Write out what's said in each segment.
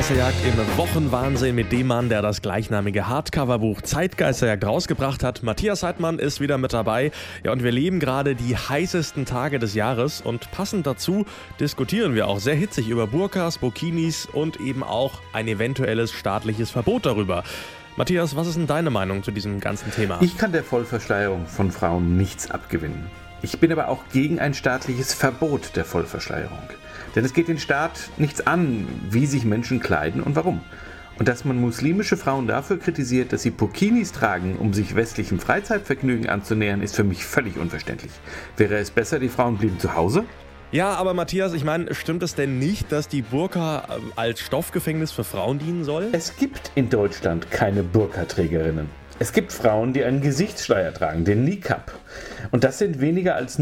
Zeitgeisterjagd im Wochenwahnsinn mit dem Mann, der das gleichnamige Hardcover-Buch Zeitgeisterjagd rausgebracht hat. Matthias Heidmann ist wieder mit dabei. Ja, und wir leben gerade die heißesten Tage des Jahres und passend dazu diskutieren wir auch sehr hitzig über Burkas, Burkinis und eben auch ein eventuelles staatliches Verbot darüber. Matthias, was ist denn deine Meinung zu diesem ganzen Thema? Ich kann der Vollverschleierung von Frauen nichts abgewinnen. Ich bin aber auch gegen ein staatliches Verbot der Vollverschleierung. Denn es geht den Staat nichts an, wie sich Menschen kleiden und warum. Und dass man muslimische Frauen dafür kritisiert, dass sie Burkinis tragen, um sich westlichem Freizeitvergnügen anzunähern, ist für mich völlig unverständlich. Wäre es besser, die Frauen blieben zu Hause? Ja, aber Matthias, ich meine, stimmt es denn nicht, dass die Burka als Stoffgefängnis für Frauen dienen soll? Es gibt in Deutschland keine Burkaträgerinnen. Es gibt Frauen, die einen Gesichtsschleier tragen, den Niqab. Und das sind weniger als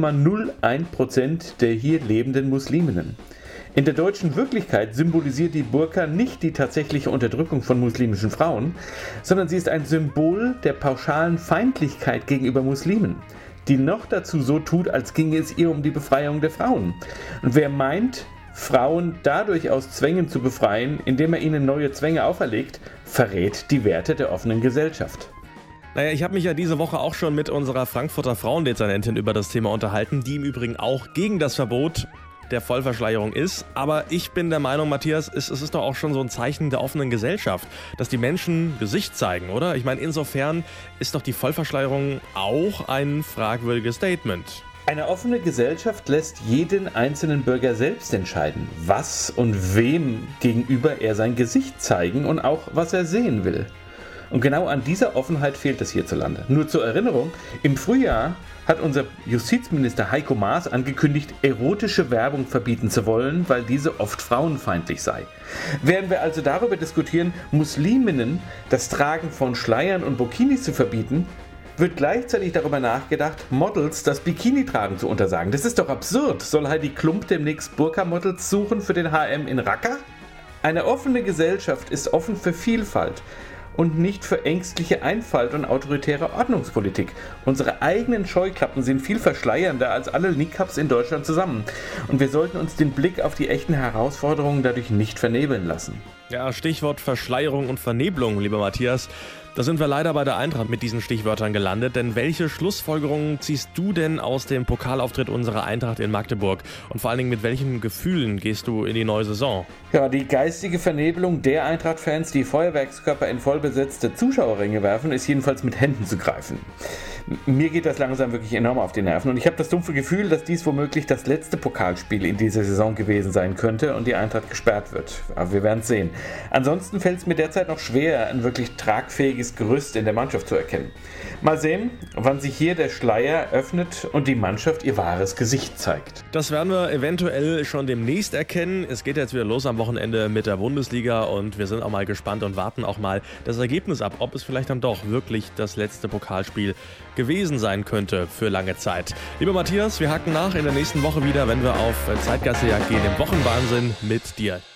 0,01% der hier lebenden Musliminnen. In der deutschen Wirklichkeit symbolisiert die Burka nicht die tatsächliche Unterdrückung von muslimischen Frauen, sondern sie ist ein Symbol der pauschalen Feindlichkeit gegenüber Muslimen, die noch dazu so tut, als ginge es ihr um die Befreiung der Frauen. Und wer meint, Frauen dadurch aus Zwängen zu befreien, indem er ihnen neue Zwänge auferlegt, verrät die Werte der offenen Gesellschaft. Naja, ich habe mich ja diese Woche auch schon mit unserer Frankfurter Frauendezernentin über das Thema unterhalten, die im Übrigen auch gegen das Verbot der Vollverschleierung ist. Aber ich bin der Meinung, Matthias, es ist doch auch schon so ein Zeichen der offenen Gesellschaft, dass die Menschen Gesicht zeigen, oder? Ich meine, insofern ist doch die Vollverschleierung auch ein fragwürdiges Statement. Eine offene Gesellschaft lässt jeden einzelnen Bürger selbst entscheiden, was und wem gegenüber er sein Gesicht zeigen und auch was er sehen will. Und genau an dieser Offenheit fehlt es hierzulande. Nur zur Erinnerung, im Frühjahr hat unser Justizminister Heiko Maas angekündigt, erotische Werbung verbieten zu wollen, weil diese oft frauenfeindlich sei. Während wir also darüber diskutieren, Musliminnen das Tragen von Schleiern und Burkinis zu verbieten, wird gleichzeitig darüber nachgedacht, Models das Bikini-Tragen zu untersagen. Das ist doch absurd. Soll Heidi Klum demnächst Burka-Models suchen für den HM in Raqqa? Eine offene Gesellschaft ist offen für Vielfalt und nicht für ängstliche Einfalt und autoritäre Ordnungspolitik. Unsere eigenen Scheuklappen sind viel verschleiernder als alle Niqabs in Deutschland zusammen. Und wir sollten uns den Blick auf die echten Herausforderungen dadurch nicht vernebeln lassen. Ja, Stichwort Verschleierung und Vernebelung, lieber Matthias. Da sind wir leider bei der Eintracht mit diesen Stichwörtern gelandet, denn welche Schlussfolgerungen ziehst du denn aus dem Pokalauftritt unserer Eintracht in Magdeburg? Und vor allen Dingen, mit welchen Gefühlen gehst du in die neue Saison? Ja, die geistige Vernebelung der Eintracht-Fans, die Feuerwerkskörper in vollbesetzte Zuschauerränge werfen, ist jedenfalls mit Händen zu greifen. Mir geht das langsam wirklich enorm auf die Nerven und ich habe das dumpfe Gefühl, dass dies womöglich das letzte Pokalspiel in dieser Saison gewesen sein könnte und die Eintracht gesperrt wird. Aber wir werden es sehen. Ansonsten fällt es mir derzeit noch schwer, ein wirklich tragfähiges Gerüst in der Mannschaft zu erkennen. Mal sehen, wann sich hier der Schleier öffnet und die Mannschaft ihr wahres Gesicht zeigt. Das werden wir eventuell schon demnächst erkennen. Es geht jetzt wieder los am Wochenende mit der Bundesliga und wir sind auch mal gespannt und warten auch mal das Ergebnis ab, ob es vielleicht dann doch wirklich das letzte Pokalspiel gewesen sein könnte für lange Zeit. Lieber Matthias, wir haken nach in der nächsten Woche wieder, wenn wir auf Zeitgeisterjagd gehen im Wochenwahnsinn mit dir.